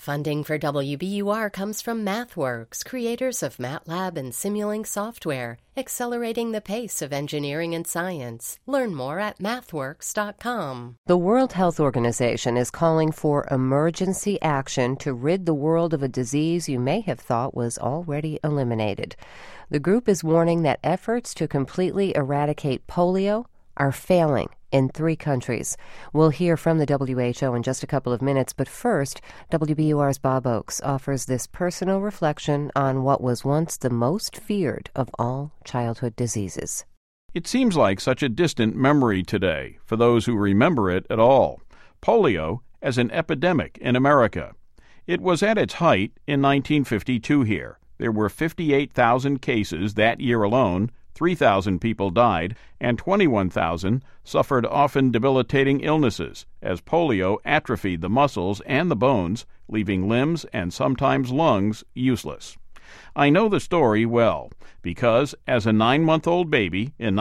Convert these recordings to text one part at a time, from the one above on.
Funding for WBUR comes from MathWorks, creators of MATLAB and Simulink software, accelerating the pace of engineering and science. Learn more at mathworks.com. The World Health Organization is calling for emergency action to rid the world of a disease you may have thought was already eliminated. The group is warning that efforts to completely eradicate polio are failing in 3 countries. We'll hear from the WHO in just a couple of minutes, but first, WBUR's Bob Oakes offers this personal reflection on what was once the most feared of all childhood diseases. It seems like such a distant memory today, for those who remember it at all. Polio as an epidemic in America. It was at its height in 1952 here. There were 58,000 cases that year alone, 3,000 people died, and 21,000 suffered often debilitating illnesses as polio atrophied the muscles and the bones, leaving limbs and sometimes lungs useless. I know the story well because, as a 9-month-old baby in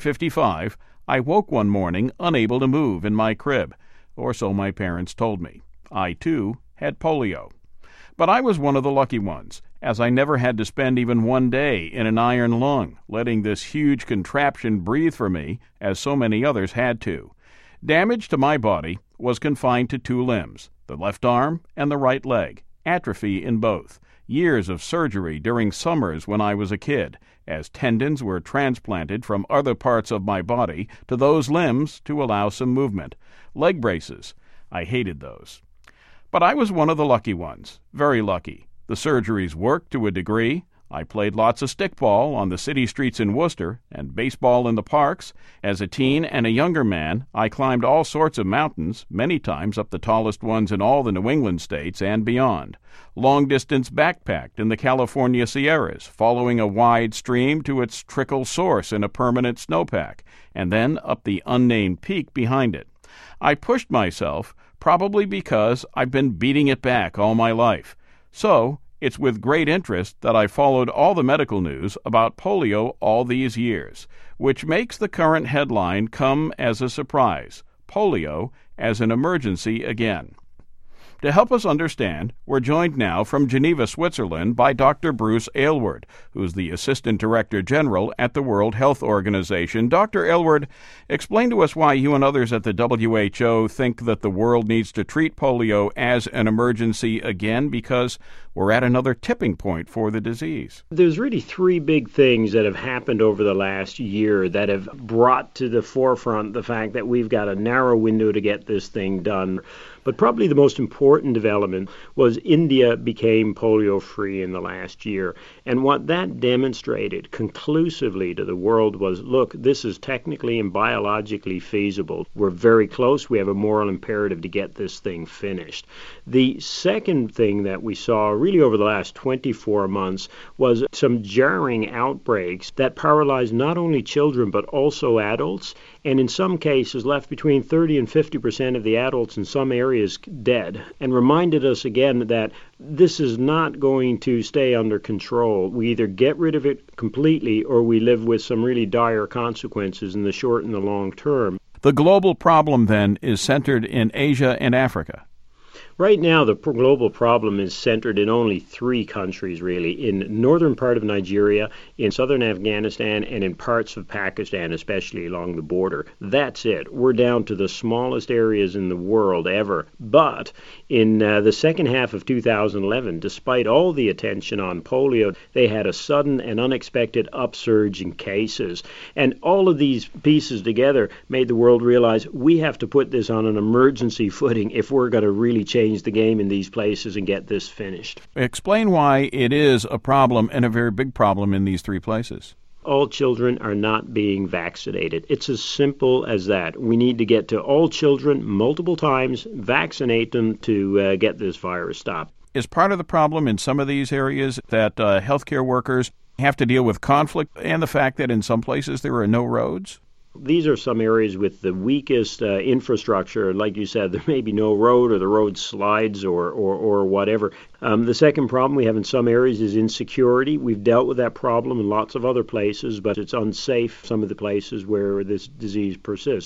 1955, I woke one morning unable to move in my crib, or so my parents told me. I, too, had polio. But I was one of the lucky ones, as I never had to spend even one day in an iron lung, letting this huge contraption breathe for me, as so many others had to. Damage to my body was confined to 2 limbs, the left arm and the right leg, atrophy in both, years of surgery during summers when I was a kid, as tendons were transplanted from other parts of my body to those limbs to allow some movement, leg braces. I hated those. But I was one of the lucky ones, very lucky. The surgeries worked to a degree. I played lots of stickball on the city streets in Worcester and baseball in the parks. As a teen and a younger man, I climbed all sorts of mountains, many times up the tallest ones in all the New England states and beyond. Long-distance backpacked in the California Sierras, following a wide stream to its trickle source in a permanent snowpack, and then up the unnamed peak behind it. I pushed myself, probably because I've been beating it back all my life. So, it's with great interest that I followed all the medical news about polio all these years, which makes the current headline come as a surprise: polio as an emergency again. To help us understand, we're joined now from Geneva, Switzerland, by Dr. Bruce Aylward, who's the Assistant Director General at the World Health Organization. Dr. Aylward, explain to us why you and others at the WHO think that the world needs to treat polio as an emergency again, because we're at another tipping point for the disease. There's really 3 big things that have happened over the last year that have brought to the forefront the fact that we've got a narrow window to get this thing done. But probably the most important development was India became polio-free in the last year. And what that demonstrated conclusively to the world was, look, this is technically and biologically feasible. We're very close. We have a moral imperative to get this thing finished. The second thing that we saw really over the last 24 months was some jarring outbreaks that paralyzed not only children but also adults, and in some cases left between 30 and 50% of the adults in some areas dead, and reminded us again that this is not going to stay under control. We either get rid of it completely or we live with some really dire consequences in the short and the long term. The global problem, then, is centered in Asia and Africa. Right now, the global problem is centered in only 3 countries, really, in northern part of Nigeria, in southern Afghanistan, and in parts of Pakistan, especially along the border. That's it. We're down to the smallest areas in the world ever. But in the second half of 2011, despite all the attention on polio, they had a sudden and unexpected upsurge in cases. And all of these pieces together made the world realize we have to put this on an emergency footing if we're going to really change the game in these places and get this finished. Explain why it is a problem, and a very big problem, in these 3 places. All children are not being vaccinated. It's as simple as that. We need to get to all children multiple times, vaccinate them to get this virus stopped. Is part of the problem in some of these areas that healthcare workers have to deal with conflict and the fact that in some places there are no roads? These are some areas with the weakest infrastructure. Like you said, there may be no road, or the road slides, or whatever. The second problem we have in some areas is insecurity. We've dealt with that problem in lots of other places, but it's unsafe, some of the places where this disease persists.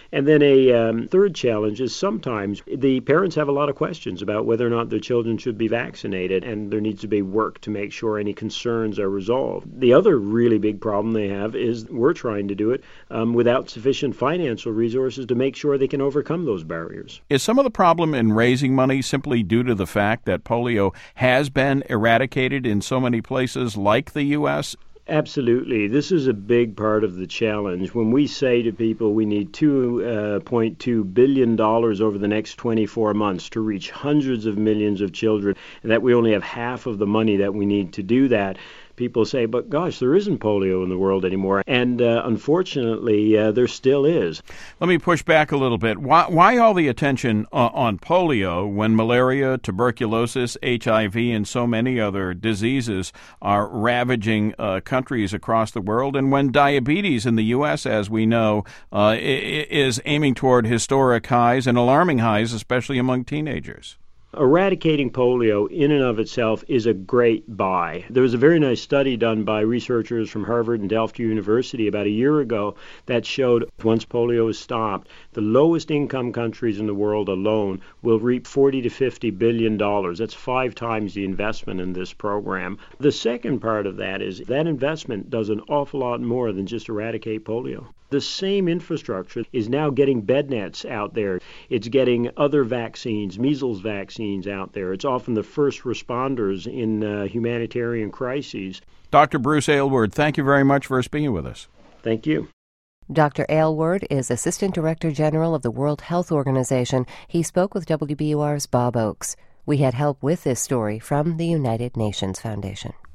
And then a third challenge is sometimes the parents have a lot of questions about whether or not their children should be vaccinated, and there needs to be work to make sure any concerns are resolved. The other really big problem they have is we're trying to do it without sufficient financial resources to make sure they can overcome those barriers. Is some of the problem in raising money simply due to the fact that polio has been eradicated in so many places like the U.S.? Absolutely. This is a big part of the challenge. When we say to people we need $2.2 billion over the next 24 months to reach hundreds of millions of children, and that we only have half of the money that we need to do that, people say, but gosh, there isn't polio in the world anymore. And unfortunately, there still is. Let me push back a little bit. Why all the attention on polio when malaria, tuberculosis, HIV, and so many other diseases are ravaging countries across the world, and when diabetes in the U.S., as we know, is aiming toward historic highs and alarming highs, especially among teenagers? Eradicating polio in and of itself is a great buy. There was a very nice study done by researchers from Harvard and Delft University about a year ago that showed once polio is stopped, the lowest income countries in the world alone will reap $40 to $50 billion. That's 5 times the investment in this program. The second part of that is that investment does an awful lot more than just eradicate polio. The same infrastructure is now getting bed nets out there. It's getting other vaccines, measles vaccines out there. It's often the first responders in humanitarian crises. Dr. Bruce Aylward, thank you very much for speaking with us. Thank you. Dr. Aylward is Assistant Director General of the World Health Organization. He spoke with WBUR's Bob Oakes. We had help with this story from the United Nations Foundation.